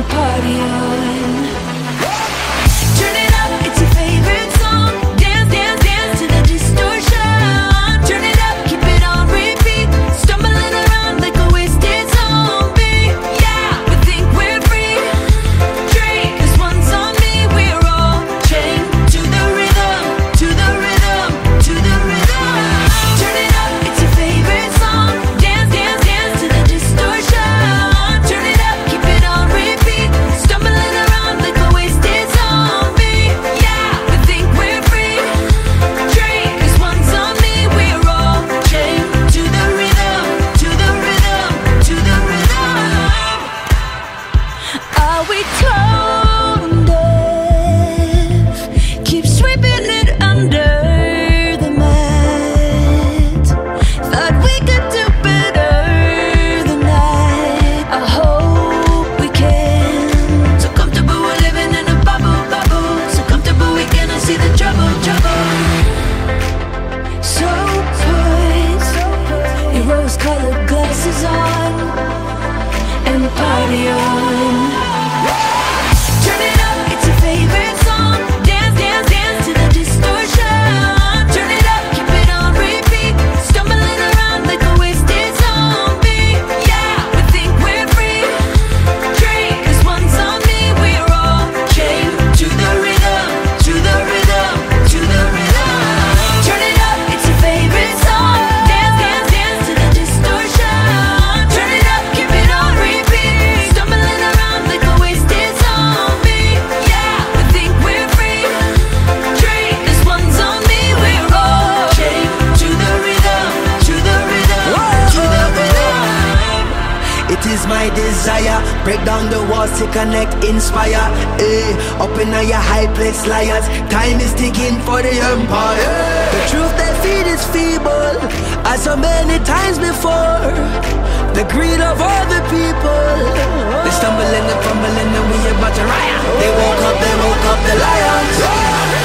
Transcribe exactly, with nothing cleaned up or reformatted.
party on. Turn it up, it's your favorite song. Dance, dance, dance to the distortion. Turn it up, keep it on repeat. Stumbling around like a wasted zombie. Yeah, we think we're free. Drink, this one's on me. We're all chained to the rhythm, to the rhythm, to the rhythm. Turn it up, it's your favorite song. Dance, dance, dance to the distortion. Turn it up, keep it on repeat. Stumbling around like a wasted zombie. Yeah, we think we're free. Drink, this one's on me. We're all chained to the rhythm, to the rhythm, to the rhythm. Are we tone deaf? Keep sweeping it under the mat. Thought we could do better than that. I hope we can. So comfortable we're living in a bubble, bubble. So comfortable we cannot see the trouble, trouble. So put your rose-colored glasses on and party on. Turn it up, it's your favorite song. Dance, dance, dance to the distortion. Turn it up, keep it on repeat. Stumbling around like a wasted zombie. Yeah, we think we're free. Drink, this one's on me. We're all chained to the rhythm, to the rhythm, to the rhythm. Turn it up, it's your favorite song. Dance, dance, dance to the distortion. Turn it up, keep it on repeat. Stumbling around like a wasted zombie. Yeah, we think we're free. Drink, this one's on me. We're all chained to the rhythm, to the rhythm, to the rhythm. It is my desire, break down the walls to connect, inspire. Eh, up in your high place, liars. Time is ticking for the empire. The truth they feed is feeble, as so many times before. The greed of all the people. They stumble and they fumble and then we about to riot. They woke up, they woke up the lions.